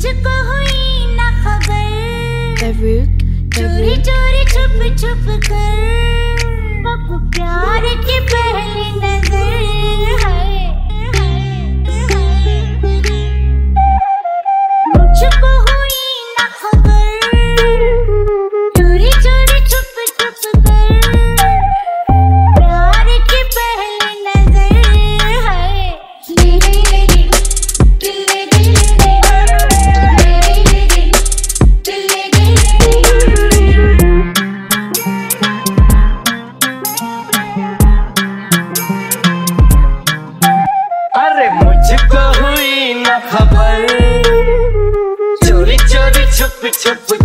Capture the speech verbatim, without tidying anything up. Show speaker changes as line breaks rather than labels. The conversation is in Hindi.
मुझको हुई ना खबर, चोरी चोरी छुप छुप कर, कब प्यार की पहली नजर है, मुझको हुई ना खबर, चोरी चोरी छुप छुप कर, प्यार की पहली नजर है। ले ले ले ले दिल ले दिल ले ले ले ले दिल ले दिल
अरे मुझको हुई ना खबर, चोरी चोरी छुप छुप